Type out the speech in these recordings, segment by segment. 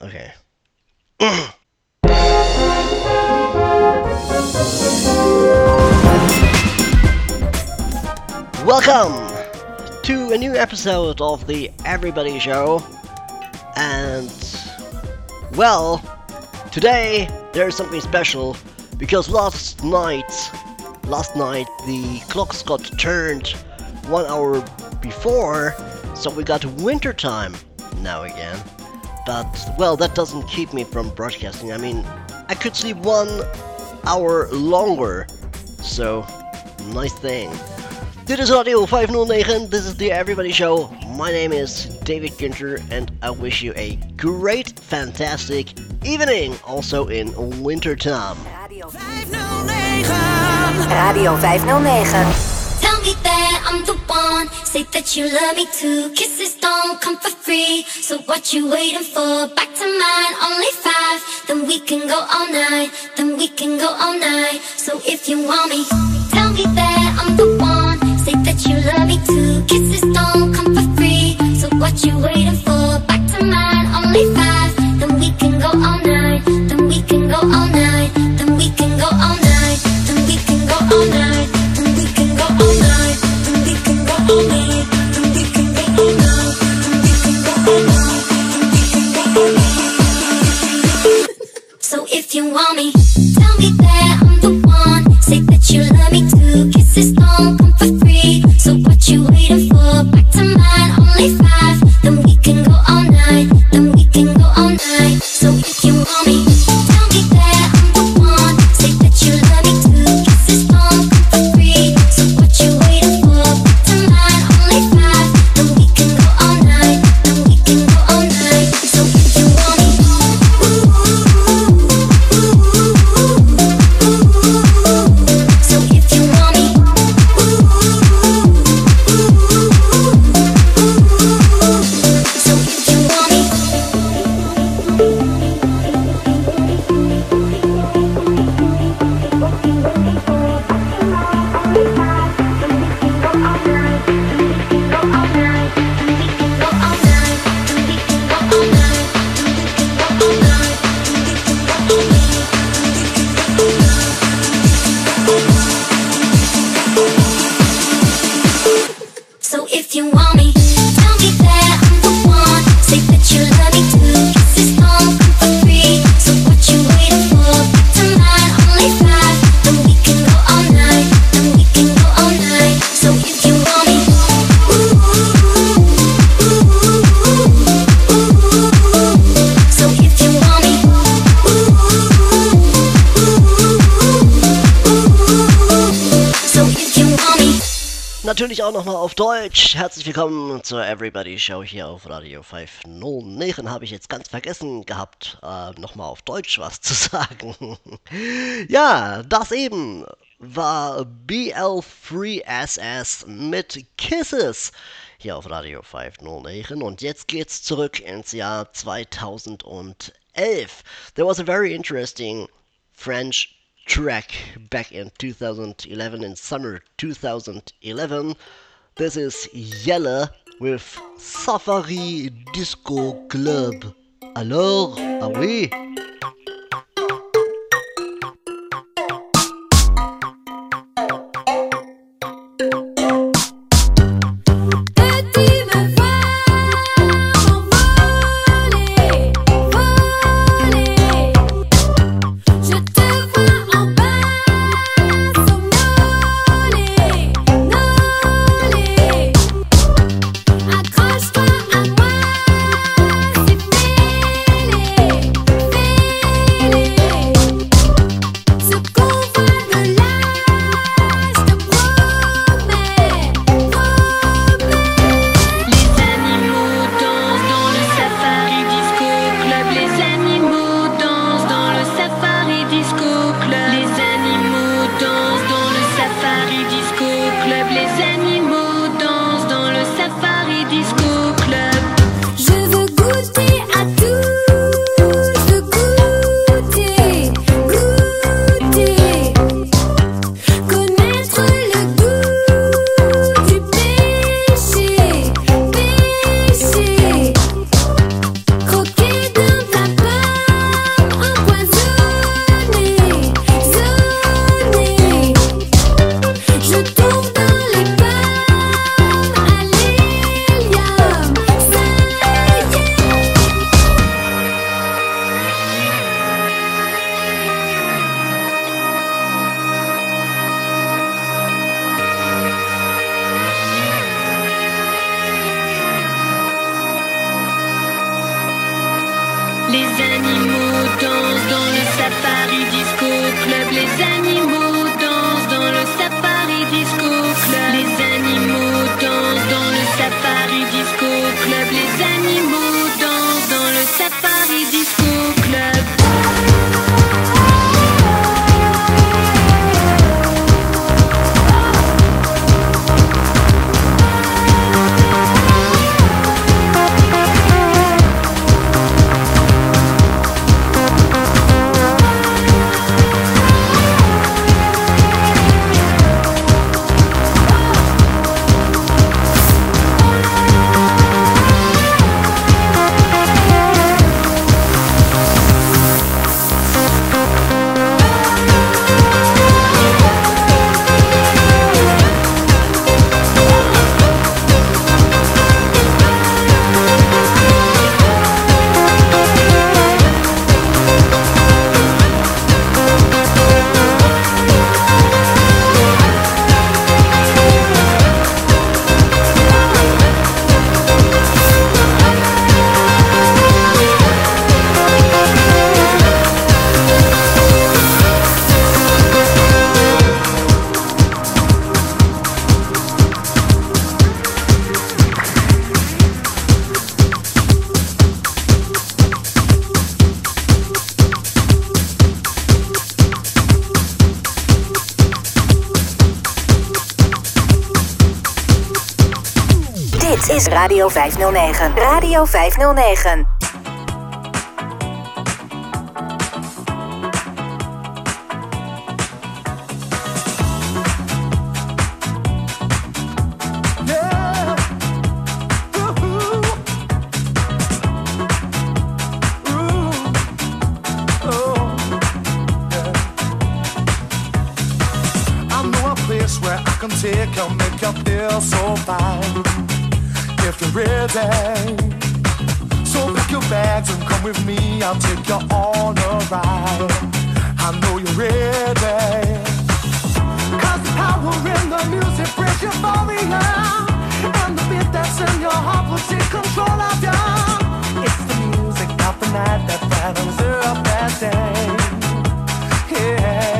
Okay. Welcome to a new episode of the Everybody Show. And, well, today there's something special because last night the clocks got turned 1 hour before, so we got winter time now again. But, well, that doesn't keep me from broadcasting. I mean, I could sleep 1 hour longer, so nice thing. Dit is Radio 509, this is the Everybody Show. My name is David Ginter and I wish you a great, fantastic evening, also in winter time. Radio 509. Radio 509. Tell me that I'm the one, say that you love me too. Kisses don't come for free, so what you waiting for? Back to mine, only 5, then we can go all night, then we can go all night. So if you want me, tell me that I'm the one, say that you love me too. Kisses don't come for free, so what you waiting for? Back to mine, only 5, then we can go all night, then we can go all night, then we can go all night, then we can go all night, then we can go all night, then we can go all night, then we can go all night, then we can go all night, then we can go all night. So if you want me, tell me that I'm the one, say that you love me too. Kisses don't come for free, so what you waiting for? Back to mine, only 5, then we can go all night, then we can go all night. So if you want me, tell me that I'm the one, say that you love me too. Kisses don't come for free, so what you waiting for? Back to mine, only 5, then we can go all night, then we can go all night. So if you want me, so if you want me, so if you want me. So if you want me, tell me that I'm the one, say that you love me too. Kisses don't come for free, so what you waiting for? Back to mine, only 5, then we can go all night, then we can go all night. So if you want me, so if you want me, so if you want me. Natürlich auch nochmal auf Deutsch. Herzlich willkommen zur Everybody Show hier auf Radio 509. Habe ich jetzt ganz vergessen gehabt, nochmal auf Deutsch was zu sagen. Ja, das eben war BL3SS mit Kisses hier auf Radio 509. Und jetzt geht's zurück ins Jahr 2011. There was a very interesting French track back in 2011, in summer 2011. This is Yella with Safari Disco Club. Alors, ah oui. Accroche-toi à moi, c'est fait. club. Les animaux dansent dans le safari disco club. Les animaux dansent dans le safari disco club. Les animaux dansent dans le safari disco club. Is Radio 509. Radio 509. Where I can take you, make you feel so fine. If you're ready, so pack your bags and come with me. I'll take you on a ride. I know you're ready. Cause the power in the music brings euphoria, and the beat that's in your heart will take control of you. It's the music of the night that brightens up that day. Yeah.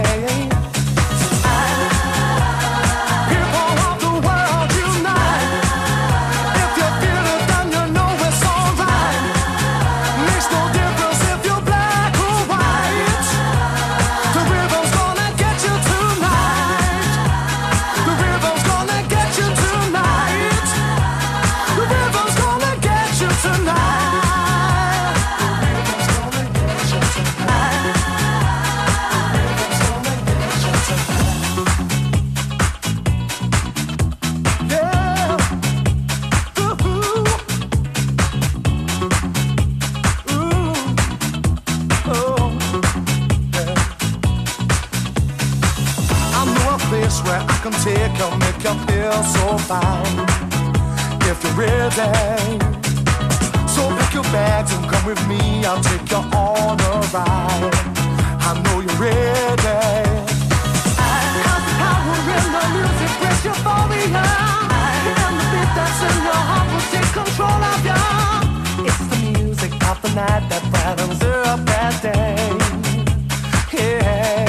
Take you, make you feel so fine. If you're ready, so pack your bags and come with me. I'll take you on a ride. I know you're ready. Cause the power in the music brings euphoria, and the beat that's in your heart will take control of you. It's the music of the night that brightens up that day. Yeah.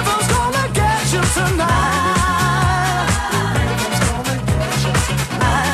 Tonight, the rhythm's gonna get you tonight.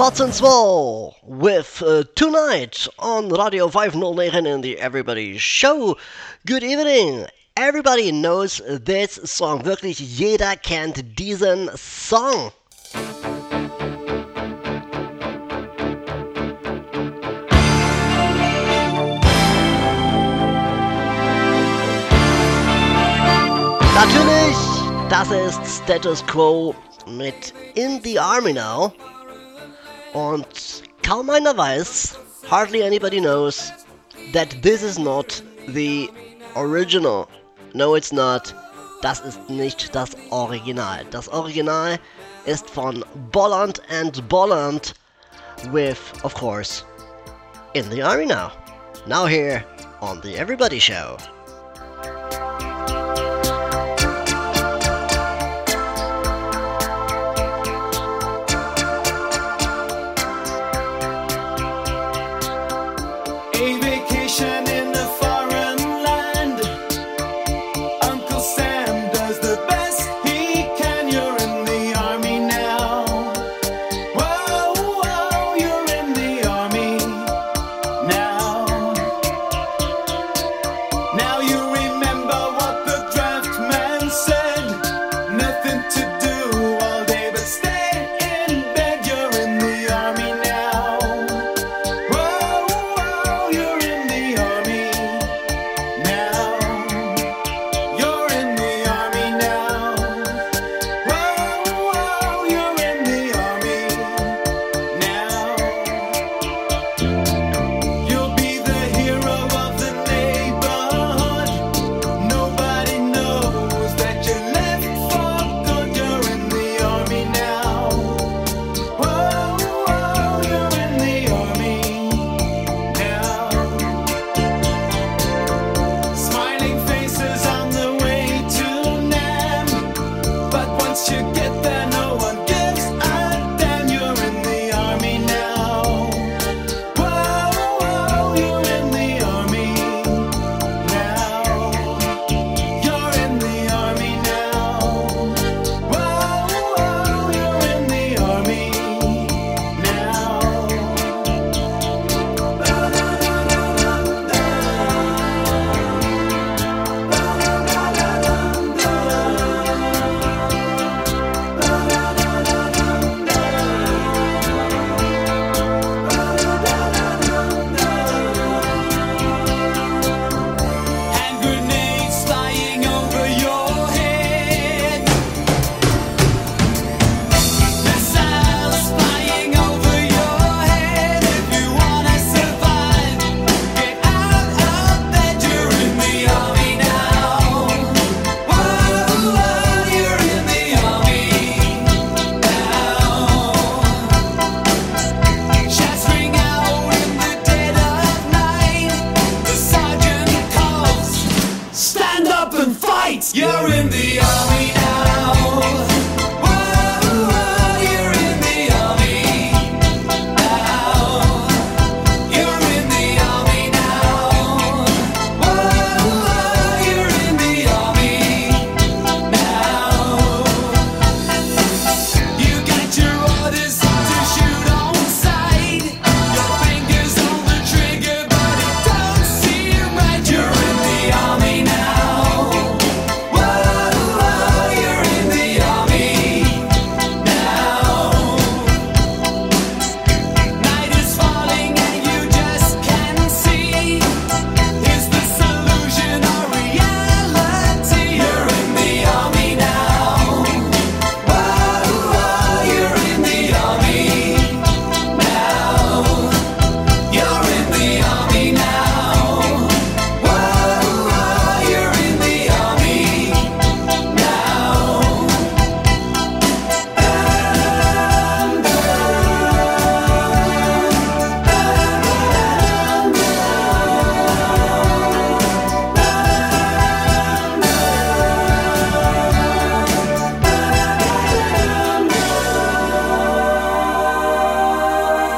Fats and Small with Tonight on Radio 509 in the Everybody Show. Good evening. Everybody knows this song. Wirklich jeder kennt diesen Song. Natürlich, das ist Status Quo mit In the Army Now. Und kaum einer weiß, hardly anybody knows, that this is not the original. No, it's not. Das ist nicht das Original. Das Original ist von Bolland and Bolland with, of course, In the Army Now. Now here on the Everybody Show.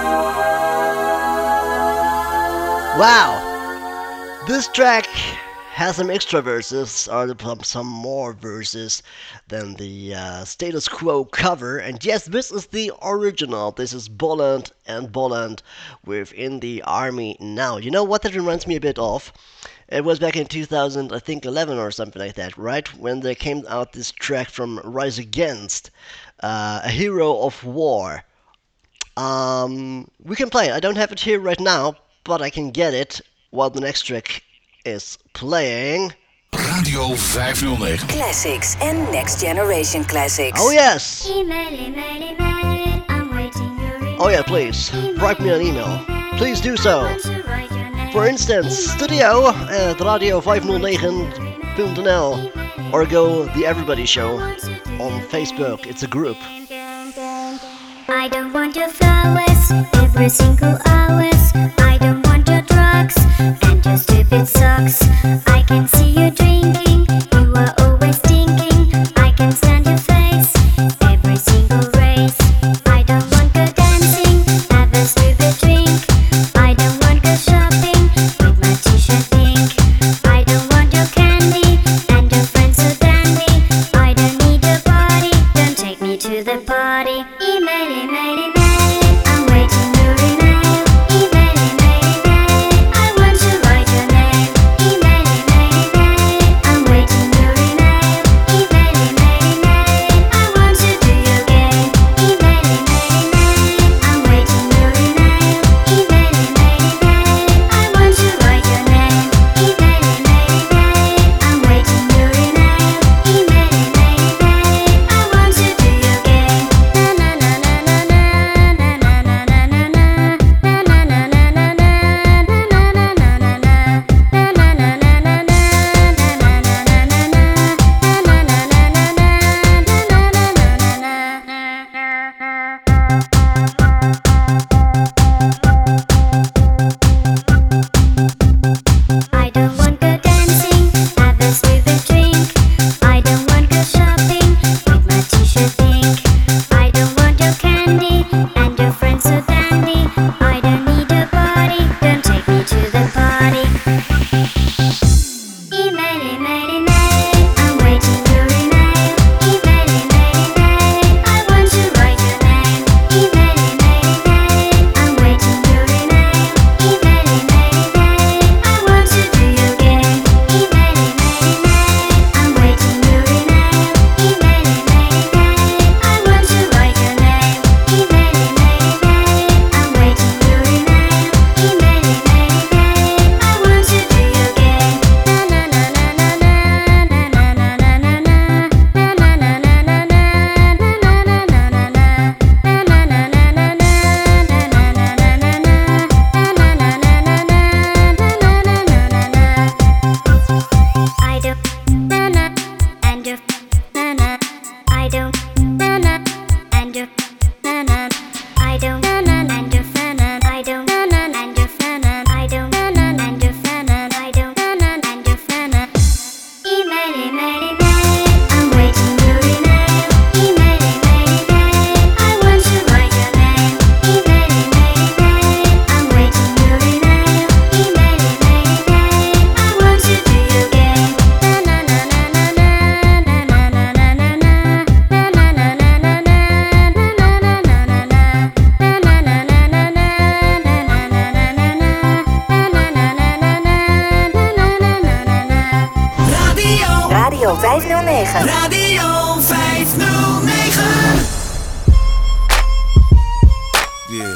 Wow, this track has some extra verses, or some more verses than the status quo cover. And yes, this is the original. This is Bolland and Bolland with In the Army Now. You know what that reminds me a bit of? It was back in 2000, I think 11 or something like that, right? When there came out this track from Rise Against, A Hero of War. We can play it. I don't have it here right now, but I can get it while the next track is playing. Radio 509. Classics and Next Generation Classics. Oh yes! Email, email, email. I'm waiting your email. Oh yeah, please. Write me an email. Please do so. Want to write your name. For instance, studio at radio509.nl or go The Everybody Show on Facebook. It's a group. I don't want your flowers every single hours. I don't want your drugs and your stupid socks. I can see you drinking, you are always thinking. I can stand your face every single race. I don't want go dancing, have a stupid drink. I don't want go shopping with my t-shirt pink. I don't want your candy and your friends so dandy. I don't need your body, don't take me to the party. Email, email, email. I'm waiting your email. Email, email, email. I want to write your name. Email, email, email. I'm waiting your email. Email, email, email. I want to do your game. Email, email, email. I'm waiting your email. Email, email, email. I want to write your name. Email, email, email. I'm waiting your email. Email, email, email. I want to do your game. Na na na na na na na na na na na na na na na na na na na. I don't want go dancing, have a stupid drink. I don't want go shopping with my t-shirt pink. I don't want your candy and your friends so dandy. I don't need a body, don't take me to the party. Email, email, email. I'm waiting your email. Email, email, email. I want to write your name. Email, email, email. I'm waiting your email. Email, email, email. I want to do your game. Email, email, email. I'm waiting your email. Email, email, email. I want to write your name. Email, email, email. I'm waiting your email. Email, email, email. I want to do your game. Na na na na na na na na na na na na na na na na na na. I don't na and you na na. I don't na and you na na. I don't na and you na. I don't na and you na. I don't na and you na. I don't na and you na. Email, email, email. I'm waiting your email. Email, email, email. I want to write your name. Email, email, email. I'm waiting your email. Email, email, email. I want to do your game. Na na na na na na na na na na na na na na na na na na na. Radio 509. Radio 509. Yeah.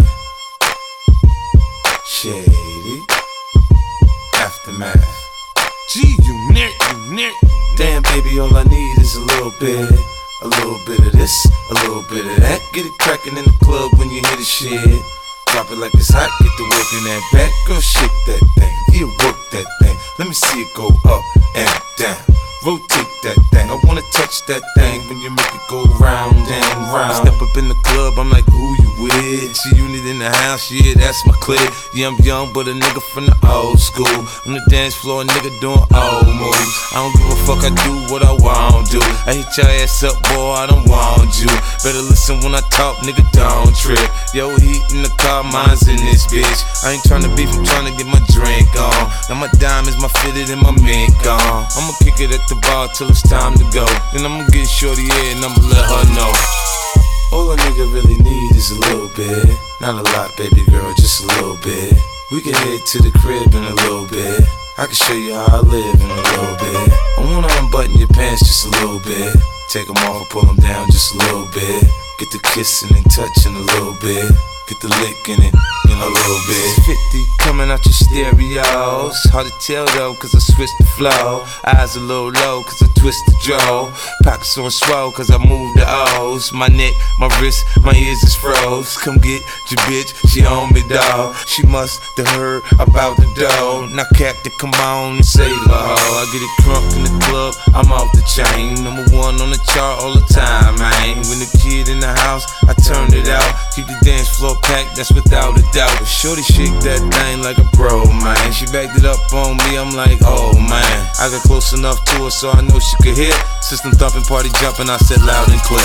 Shady. Aftermath. Gee, you near. Damn, baby, all I need is a little bit of this, a little bit of that. Get it crackin' in the club when you hear the shit. Drop it like it's hot, get the work in that back. Girl, shake that thing, yeah, work that thing. Let me see it go up and down. rotate that thing. I wanna touch that thing when you make it go round and round. I step up in the club, I'm like, who you with? She unit in the house, yeah, that's my clique. Yeah, I'm young, but a nigga from the old school. On the dance floor, a nigga doing old moves. I don't give a fuck, I do what I want to. I hit your ass up, boy, I don't want you. Better listen when I talk, nigga, don't trip. Yo, heat in the car, mine's in this bitch. I ain't tryna beef, I'm tryna get my drink on. Now my diamonds, my fitted, and my mink on. I'ma kick it at the bar till it's time to go. Then I'ma get shorty here and I'ma let her know. All a nigga really need is a little bit. Not a lot, baby girl, just a little bit. We can head to the crib in a little bit. I can show you how I live in a little bit. I wanna unbutton your pants just a little bit. Take them off and pull them down just a little bit. Get the kissing and touching a little bit. Get the licking it in a little bit. 50 coming out your stereos. Hard to tell though, cause I switched the flow. Eyes a little low, cause I twist the jaw. Pockets on swole, cause I move the O's. My neck, my wrist, my ears is froze. Come get your bitch, she on me, dawg. She must have heard about the dough. Now Captain, come on and save her hoe. I get it crunk in the club, I'm off the chain. Number one on the chart all the time, man. When the kid in the house, I turned it out. Keep the dance floor packed, that's without a doubt. But shorty shake that thing like a pro, man. She backed it up on me, I'm like, oh man. I got close enough to her so I know she could hear. System thumping, party jumping, I said loud and clear.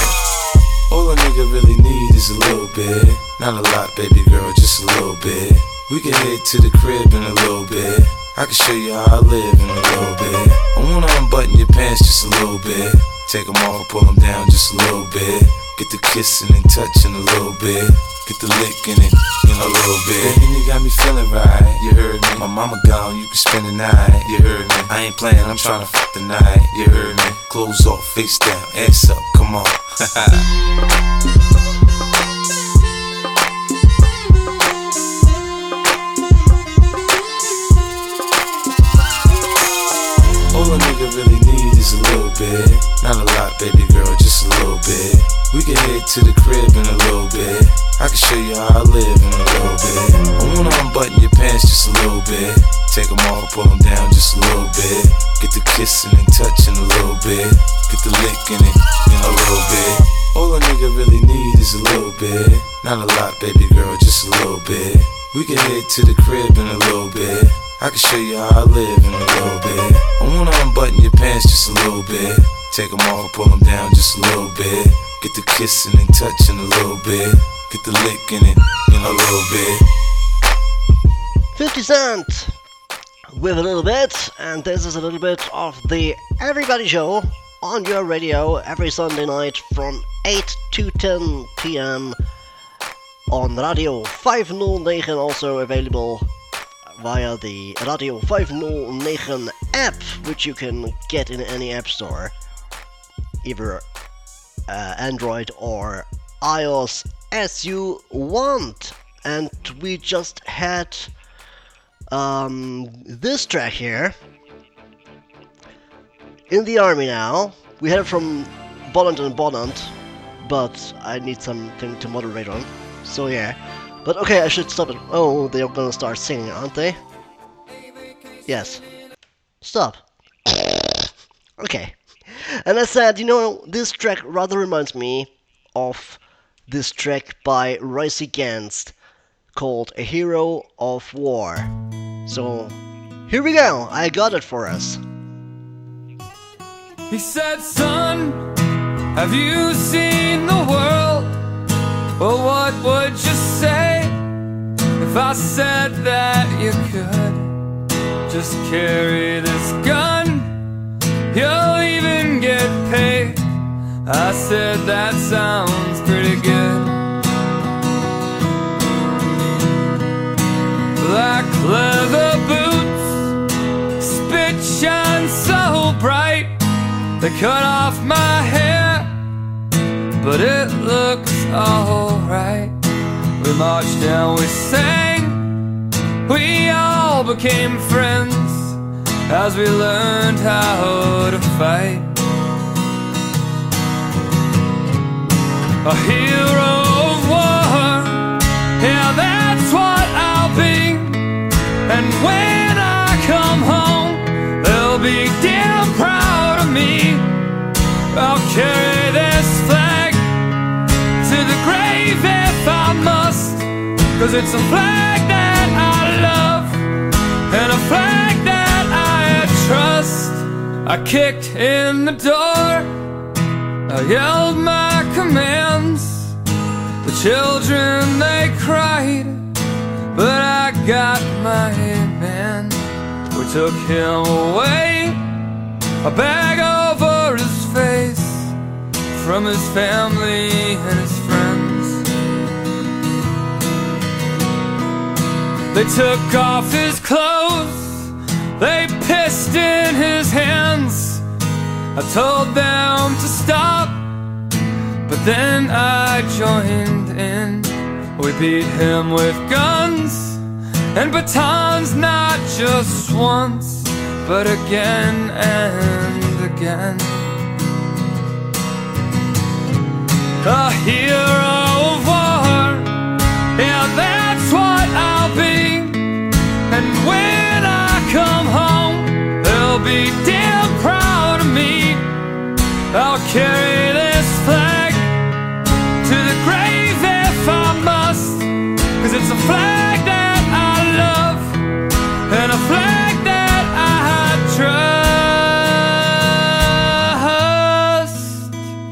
All a nigga really need is a little bit. Not a lot, baby girl, just a little bit. We can head to the crib in a little bit. I can show you how I live in a little bit. I wanna unbutton your pants just a little bit. Take them off and pull them down just a little bit. Get the kissing and touching a little bit. Get the licking it in a little bit. Baby, you got me feeling right, you heard me. My mama gone, you can spend the night, you heard me. I ain't playing, I'm tryna fuck the night, you heard me. Clothes off, face down, ass up, come on. All a nigga really need is a little bit. Not a lot, baby girl, just a little bit. We can head to the crib in a little bit. I can show you how I live in a little bit. I wanna unbutton your pants just a little bit. Take them off and pull them down just a little bit. Get the kissing and touching a little bit. Get the licking it in a little bit. All a nigga really need is a little bit. Not a lot, baby girl, just a little bit. We can head to the crib in a little bit. I can show you how I live in a little bit. I wanna unbutton your pants just a little bit. Take them off and pull them down just a little bit. Get the kissing and touching a little bit. Get the licking it in a little bit. 50 Cent with a little bit, and this is a little bit of the Everybody Show on your radio every Sunday night from 8 to 10 p.m. on Radio 509, also available via the Radio 509 app, which you can get in any app store, either Android or iOS as you want. And we just had this track here, In the Army Now. We had it from Bolland and Bolland, but I need something to moderate on, so yeah. But okay, I should stop it. Oh, they're gonna start singing, aren't they? Yes. Stop. Okay. And I said, you know, this track rather reminds me of this track by Royce Gans called A Hero of War. So, here we go. I got it for us. He said, son, have you seen the world? Well, what would you say if I said that you could just carry this gun? You'll even get paid. I said, that sounds pretty good. Black leather boots, spit shine so bright. They cut off my hair, but it looks alright. We marched down, we sang, we all became friends as we learned how to fight. A hero of war, yeah, that's what I'll be. And when I come home, they'll be damn proud of 'cause it's a flag that I love and a flag that I trust. I kicked in the door, I yelled my commands. The children, they cried, but I got my man. We took him away, a bag over his face, from his family and his friends. They took off his clothes, they pissed in his hands. I told them to stop, but then I joined in. We beat him with guns and batons, not just once, but again and again. A hero of war, yeah, that's what I'll be. And when I come home, they'll be damn proud of me. I'll carry this flag to the grave if I must, 'cause it's a flag that I love and a flag that I trust.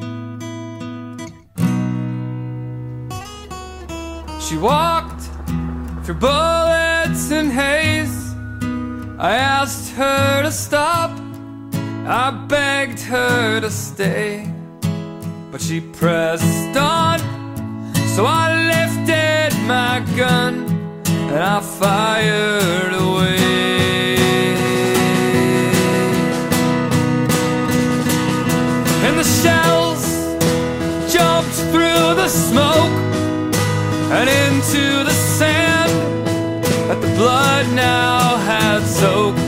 She walked through bullets and haze. I asked her to stop, I begged her to stay, but she pressed on. So I lifted my gun and I fired away. And the shells jumped through the smoke and into the sand that the blood now had soaked.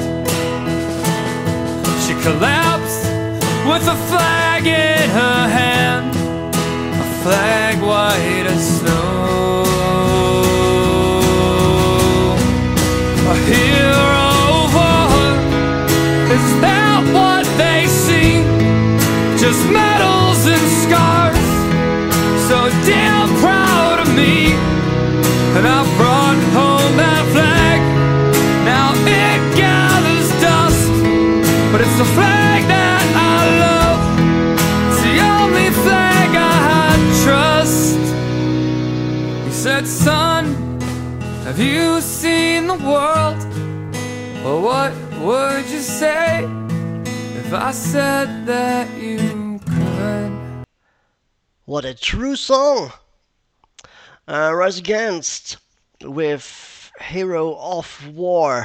She collapsed with a flag in her hand, a flag white as snow. A hero of war, is that what they see? Just medals and scars, so damn proud of me. And I brought home that flag, now it gathers dust, but it's the flag that I love, it's the only flag I trust. He said, son, have you seen the world? Well, what would you say if I said that you could? What a true song! Rise Against with Hero of War.